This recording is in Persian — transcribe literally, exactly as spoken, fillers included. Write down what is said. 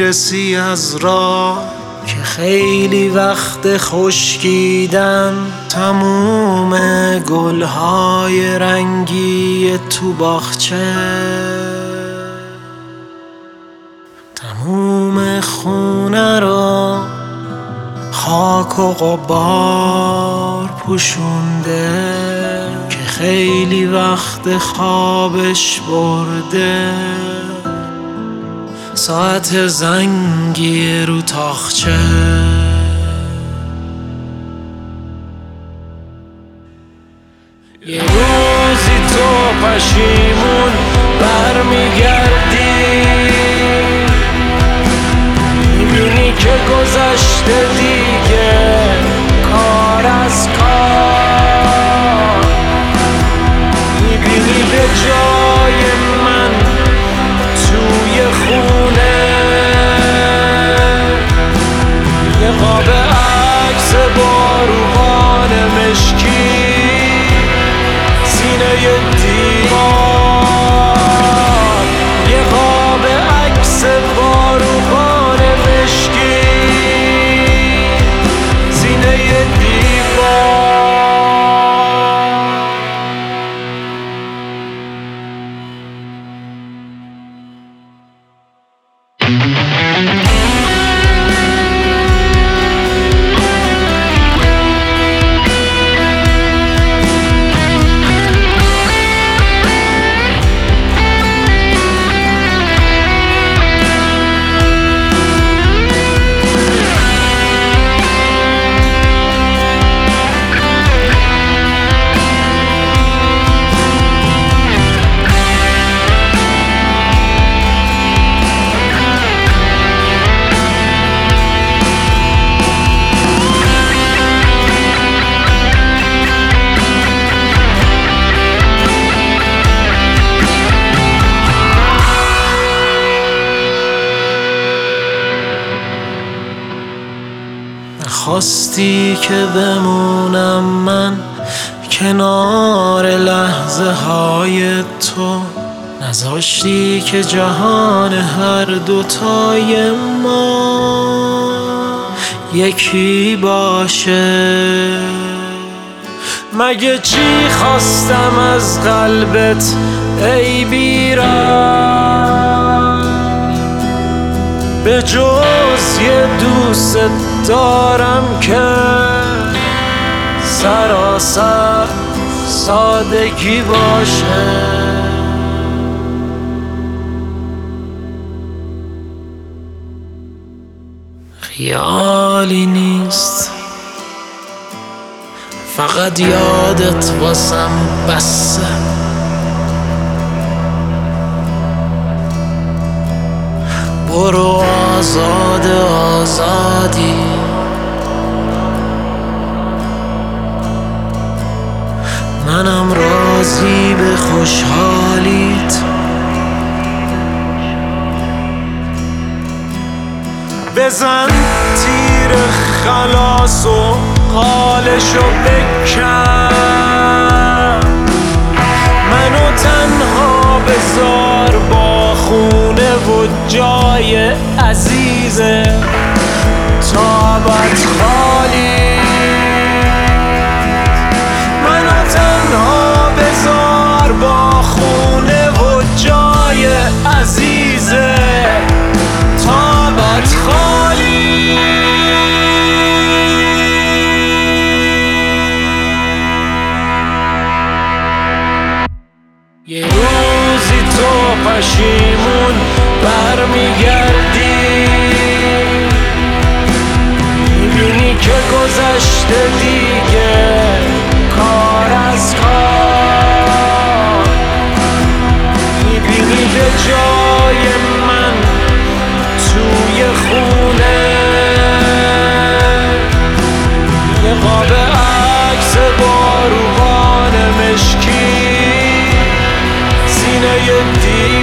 میرسی از راه که خیلی وقت خشکیدن، تموم گلهای رنگی تو باغچه، تموم خونه رو خاک و غبار پوشونده که خیلی وقت خوابش برده. ساعت زنگی رو تاخچه، یه روزی تو پشیمون برمیگردی، میبینی که گذشته دیگه کار از کار، میبینی به جای من توی خونه یه قاب عکس با روغان مشکی سینه دیوار، یه قاب عکس با روغان مشکی سینه دیوار. خواستی که بمونم من کنار لحظه های تو، نذاشتی که جهان هر دوتای ما یکی باشه. مگه چی خواستم از قلبت ای بی‌رحم، به جز یه دوست دارم که سراسر سادگی باشه. خیالی نیست، فقط یادت واسم بسه، برو آزاد آزادی، منم راضی به خوشحالیت. بزن تیر خلاص و قالشو بکن، منو تنها بذار با خونه و جای عزیزه تابت خالی، منو تنها بذار با خونه و جای عزیزه تابت خالی. یه روزی تو پشیمون برمیگردی، میبینی که گذشته دیگه کار از کار، میبینی به جای من توی خونه یه قاب عکس با روغان مشکی سینه دیوار.